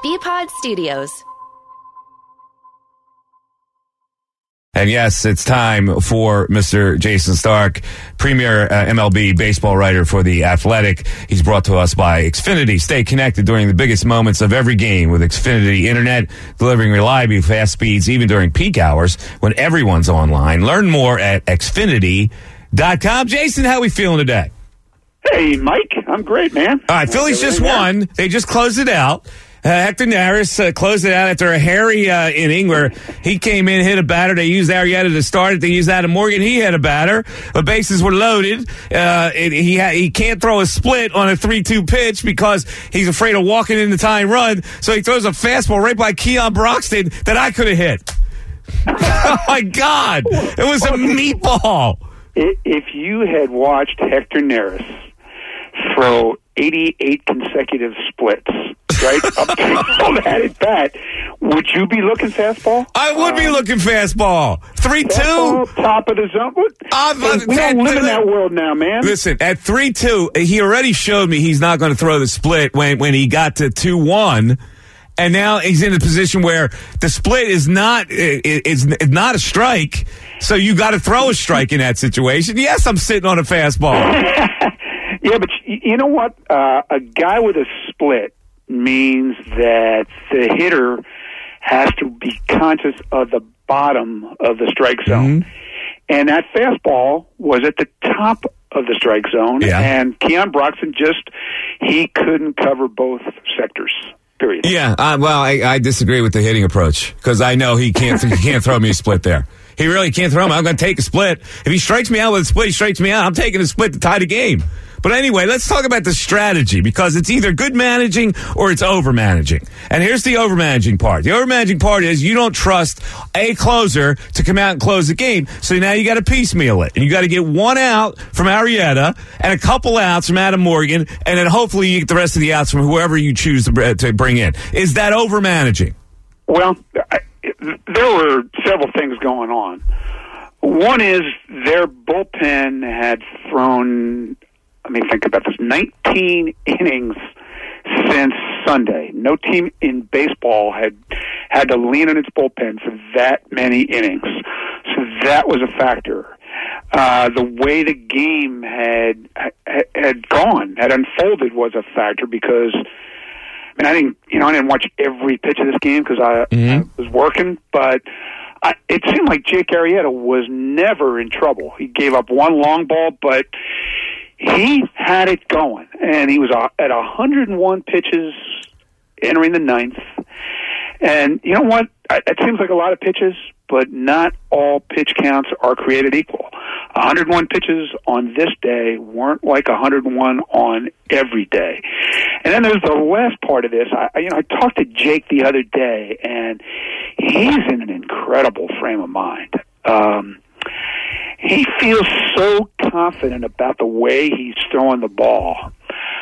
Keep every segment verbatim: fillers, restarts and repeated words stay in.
B-Pod Studios. And yes, it's time for Mister Jayson Stark, premier uh, M L B baseball writer for The Athletic. He's brought to us by Xfinity. Stay connected during the biggest moments of every game with Xfinity Internet, delivering reliably fast speeds even during peak hours when everyone's online. Learn more at Xfinity dot com. Jason, how are we feeling today? Hey, Mike. I'm great, man. All right, Phillies just won. They just closed it out. Uh, Hector Neris uh, closed it out after a hairy uh, inning where he came in, hit a batter. They used Arrieta to start it. They used Adam Morgan. He had a batter. The bases were loaded. Uh, it, he ha- he can't throw a split on a three two pitch because he's afraid of walking in the tying run. So he throws a fastball right by Keon Broxton that I could have hit. Oh, my God. It was a meatball. If you had watched Hector Neris throw eighty-eight consecutive splits, right, up to that at bat, would you be looking fastball? I would um, be looking fastball. three two? Top of the zone? Uh, we don't live in that world now, man. Listen, at three two, he already showed me he's not going to throw the split when, when he got to two one. And now he's in a position where the split is not is not a strike, so you got to throw a strike in that situation. Yes, I'm sitting on a fastball. Yeah, but you know what? Uh, a guy with a split means that the hitter has to be conscious of the bottom of the strike zone. Mm-hmm. And that fastball was at the top of the strike zone. Yeah. And Keon Broxton just, he couldn't cover both sectors. Period. Yeah, uh, well, I, I disagree with the hitting approach because I know he can't he can't throw me a split there. He really can't throw me. I'm going to take a split. If he strikes me out with a split, he strikes me out. I'm taking a split to tie the game. But anyway, let's talk about the strategy because it's either good managing or it's over managing. And here's the over managing part. The over managing part is you don't trust a closer to come out and close the game. So now you got to piecemeal it. And you got to get one out from Arrieta and a couple outs from Adam Morgan. And then hopefully you get the rest of the outs from whoever you choose to, to bring in. Is that over managing? Well, I, there were several things going on. One is their bullpen had thrown, I mean, think about this, nineteen innings since Sunday. No team in baseball had had to lean on its bullpen for that many innings. So that was a factor. Uh, the way the game had had gone, had unfolded was a factor because, I mean, I didn't, you know, I didn't watch every pitch of this game because I, mm-hmm. I was working, but I, it seemed like Jake Arrieta was never in trouble. He gave up one long ball, but he had it going, and he was at one hundred one pitches entering the ninth. And you know what? It seems like a lot of pitches, but not all pitch counts are created equal. one hundred one pitches on this day weren't like one hundred one on every day. And then there's the last part of this. I, you know, I talked to Jake the other day, and he's in an incredible frame of mind. Um, he feels so confident about the way he's throwing the ball.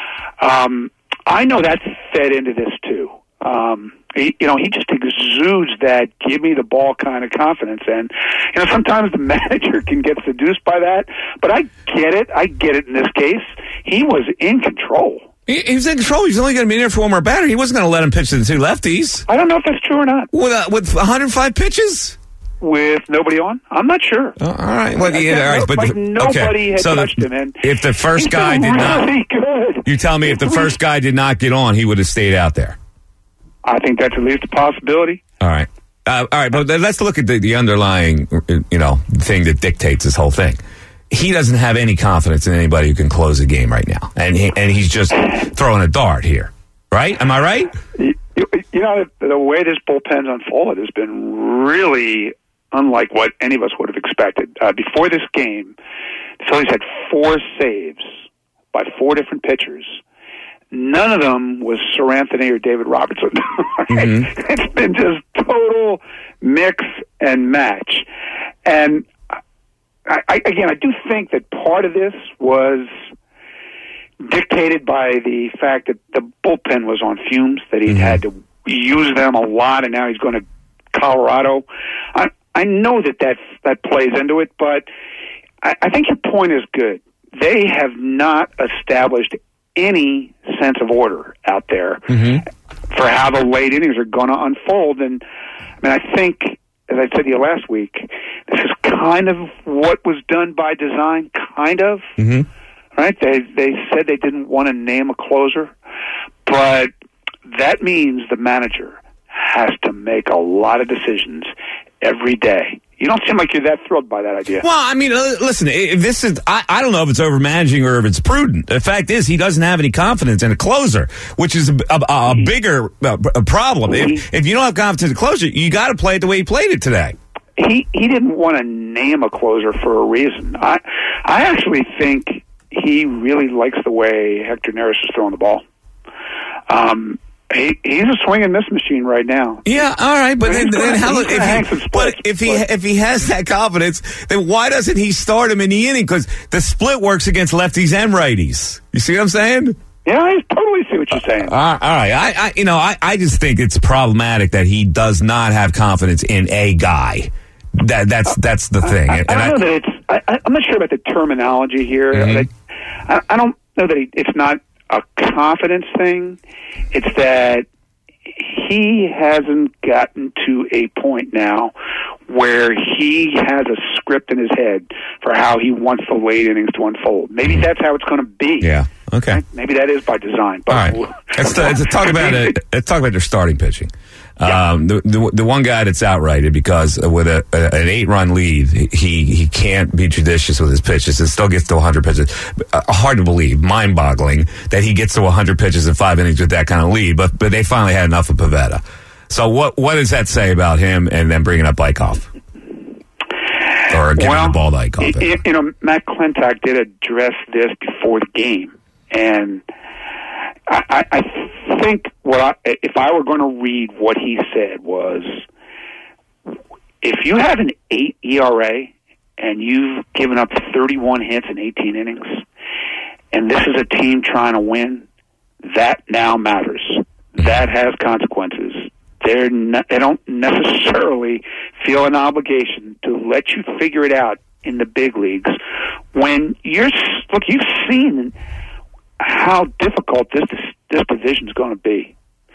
Um, I know that's fed into this too. Um, he, you know, he just exudes that give me the ball kind of confidence. And, you know, sometimes the manager can get seduced by that, but I get it. I get it in this case. He was in control. He, he was in control. He's only going to be in there for one more batter. He wasn't going to let him pitch to the two lefties. I don't know if that's true or not. With, uh, with one hundred five pitches? With nobody on? I'm not sure. Oh, all right. Well, yeah, all right. But like the, nobody okay. had so touched the, him. And if the first guy did really not, good. You tell me if the first guy did not get on, he would have stayed out there. I think that's at least a possibility. All right. Uh, all right, but let's look at the, the underlying, you know, thing that dictates this whole thing. He doesn't have any confidence in anybody who can close a game right now, and he, and he's just throwing a dart here, right? Am I right? You, you know, the way this bullpen's unfolded has been really unlike what any of us would have expected. Uh, before this game, the Phillies had four saves by four different pitchers. None of them was Sir Anthony or David Robertson. Right? Mm-hmm. It's been just total mix and match. And I, I, again, I do think that part of this was dictated by the fact that the bullpen was on fumes, that he'd mm-hmm. had to use them a lot, and now he's going to Colorado. I, I know that that, that plays into it, but I, I think your point is good. They have not established any sense of order out there. Mm-hmm. for how the late innings are going to unfold. And I mean, I think, as I said to you last week, this is kind of what was done by design, kind of. Mm-hmm. Right? They they said they didn't want to name a closer, but that means the manager has to make a lot of decisions every day. You don't seem like you're that thrilled by that idea. Well, I mean, listen, if this is, I, I don't know if it's over managing or if it's prudent. The fact is, he doesn't have any confidence in a closer, which is a, a, a bigger uh, a problem. If, if you don't have confidence in a closer, you got to play it the way he played it today. He he didn't want to name a closer for a reason. I I actually think he really likes the way Hector Neris is throwing the ball. Um. He, he's a swing and miss machine right now. Yeah, all right, but then, gonna, then how, if he, splits, but if he if he has that confidence, then why doesn't he start him in the inning? Because the split works against lefties and righties. You see what I'm saying? Yeah, I totally see what you're saying. Uh, all right, I, I you know I, I just think it's problematic that he does not have confidence in a guy. That that's that's the thing. I, I, and I don't know that it's. I, I'm not sure about the terminology here. Mm-hmm. I, I don't know that he, it's not a confidence thing. It's that he hasn't gotten to a point now where he has a script in his head for how he wants the late innings to unfold. Maybe that's how it's going to be. Yeah. Okay. Right? Maybe that is by design. But all right. Let's, let's talk about it. Let's talk about their starting pitching. Yeah. Um, the, the the one guy that's outrighted because with a, a, an eight run lead, he he can't be judicious with his pitches. It still gets to one hundred pitches. Uh, hard to believe, mind boggling that he gets to one hundred pitches in five innings with that kind of lead. But but they finally had enough of Pivetta. So what what does that say about him? And then bringing up Eichhoff or giving well, the ball to Eichhoff? You, you know, Matt Klentak did address this before the game, and I, I, I think what I, if I were going to read what he said was, if you have an eight E R A and you've given up thirty-one hits in eighteen innings, and this is a team trying to win, that now matters. That has consequences. They're not, they don't necessarily feel an obligation to let you figure it out in the big leagues. When you're look, you've seen how difficult this this division is going to be.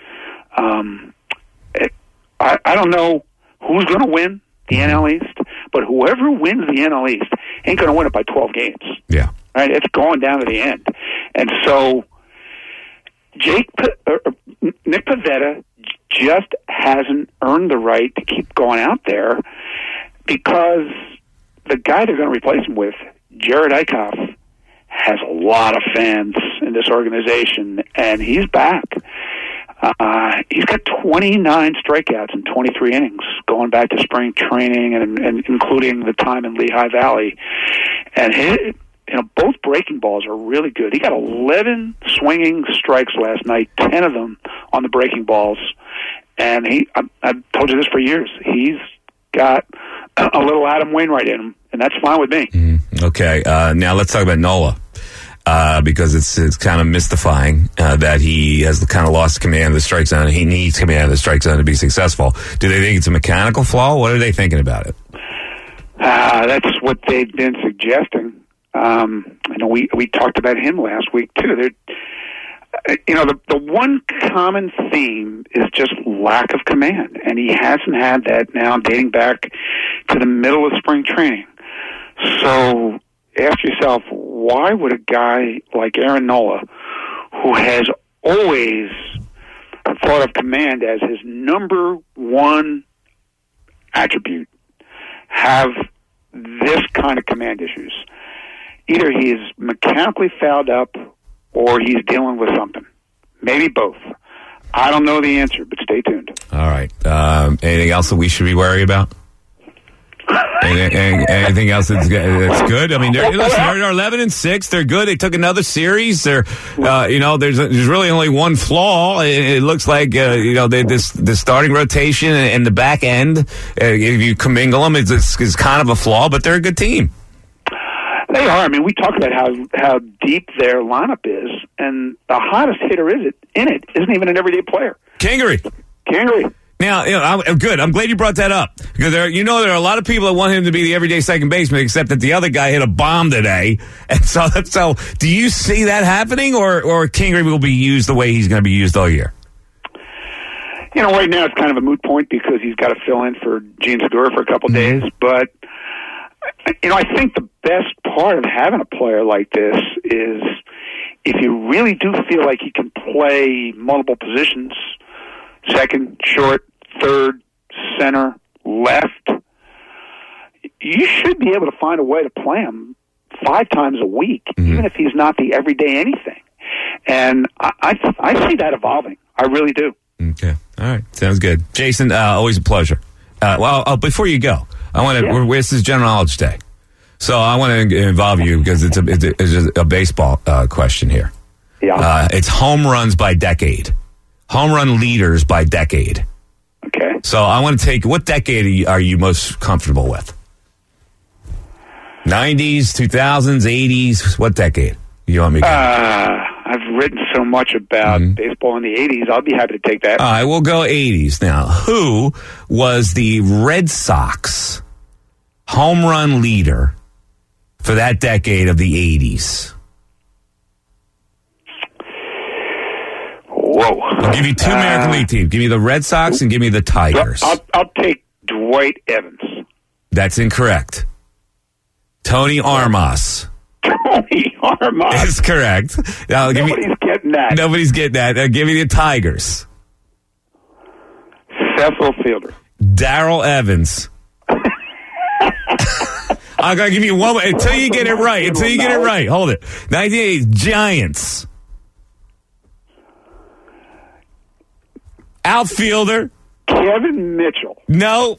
Um, it, I, I don't know who's going to win the N L East, but whoever wins the N L East ain't going to win it by twelve games. Yeah, right. It's going down to the end, and so Jake uh, Nick Pivetta just hasn't earned the right to keep going out there because the guy they're going to replace him with, Jerad Eichhoff, has a lot of fans in this organization, and he's back. Uh, he's got twenty-nine strikeouts in twenty-three innings, going back to spring training and, and including the time in Lehigh Valley. And his, you know, both breaking balls are really good. He got eleven swinging strikes last night, ten of them on the breaking balls. And he, I, I've told you this for years, he's got a little Adam Wainwright in him, and that's fine with me. Mm, okay, uh, now let's talk about Nola. Uh, because it's it's kind of mystifying uh, that he has kind of lost command of the strike zone. He needs command of the strike zone to be successful. Do they think it's a mechanical flaw? What are they thinking about it? Uh, that's what they've been suggesting. Um, I know we we talked about him last week too. They're, you know, the the one common theme is just lack of command, and he hasn't had that now dating back to the middle of spring training. So ask yourself, why would a guy like Aaron Nola, who has always thought of command as his number one attribute, have this kind of command issues? Either he's mechanically fouled up or he's dealing with something. Maybe both. I don't know the answer, but stay tuned. All right. Um, anything else that we should be worried about? anything, anything else that's, that's good? I mean, they're, listen, they're eleven and six. They're good. They took another series. They're, uh, you know, there's there's really only one flaw. It, it looks like, uh, you know, they, this the starting rotation and the back end, uh, if you commingle them, is is kind of a flaw. But they're a good team. They are. I mean, we talked about how how deep their lineup is, and the hottest hitter is it in it isn't even an everyday player. Kingery. Kingery. Now, you know, I'm good. I'm glad you brought that up because there, you know, there are a lot of people that want him to be the everyday second baseman, except that the other guy hit a bomb today, and so, so do you see that happening, or or Kingery will be used the way he's going to be used all year? you know, right now it's kind of a moot point because he's got to fill in for Gene Segura for a couple Mm-hmm. days. But, you know, I think the best part of having a player like this is if you really do feel like he can play multiple positions, second, short, third, center, left, you should be able to find a way to play him five times a week, mm-hmm. even if he's not the everyday anything. And I, I, I see that evolving. I really do. Okay. All right. Sounds good. Jason, uh, always a pleasure. Uh, well, uh, before you go, I want to, yeah. this is General Knowledge Day. So I want to involve you because it's a, it's a, it's a baseball uh, question here. Yeah. Uh, it's home runs by decade. Home run leaders by decade. Okay. So I want to take, what decade are you, are you most comfortable with? nineties, two thousands, eighties, what decade? You want me to go? Uh, I've written so much about mm-hmm. baseball in the eighties. I'll be happy to take that. All right, we'll go eighties now. Who was the Red Sox home run leader for that decade of the eighties? Whoa. I'll give you two American uh, League teams. Give me the Red Sox and give me the Tigers. I'll, I'll take Dwight Evans. That's incorrect. Tony Armas. Tony Armas. Is correct. Now, Nobody's give me, getting that. Nobody's getting that. Now, give me the Tigers. Cecil Fielder. Darrell Evans. I'm going to give you one more. Until you get it right. Until you get it right. Hold it. nineteen eighties Giants. Outfielder. Kevin Mitchell. No.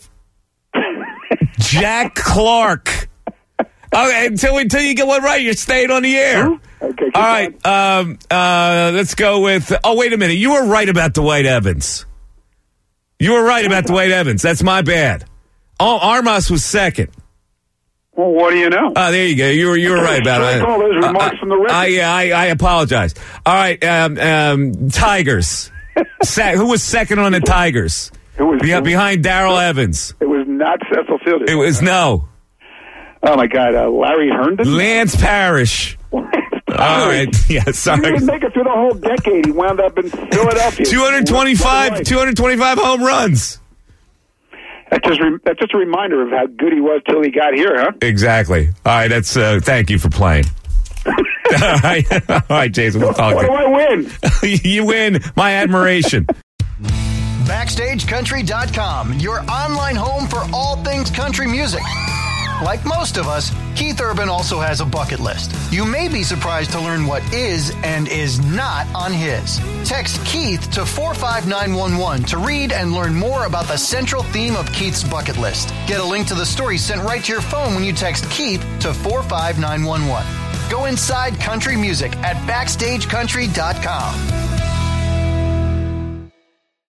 Jack Clark. Okay, until, until you get one right, you're staying on the air. Okay, all right, um, uh, let's go with... Oh, wait a minute. You were right about Dwight Evans. You were right about Dwight Evans. That's my bad. Oh, Armas was second. Well, what do you know? Oh, there you go. You were you were right about it. All those remarks uh, from the record. I, yeah, I, I apologize. All right, um, um, Tigers. Se- who was second on the Tigers? It was Be- behind Darrell Evans. It was not Cecil Fielder. It was no. Oh my God, uh, Larry Herndon. Lance Parrish. Lance Parrish. All right, yeah, sorry. He didn't make it through the whole decade. He wound up in Philadelphia. two hundred twenty-five, two hundred twenty-five home runs. That's just re- that's just a reminder of how good he was till he got here, huh? Exactly. All right, that's uh, thank you for playing. All right, all right, Jason. We'll talk. What do I win? You win my admiration. Backstage Country dot com, your online home for all things country music. Like most of us, Keith Urban also has a bucket list. You may be surprised to learn what is and is not on his. Text Keith to four five nine one one to read and learn more about the central theme of Keith's bucket list. Get a link to the story sent right to your phone when you text Keith to four five nine one one. Go inside country music at Backstage Country dot com.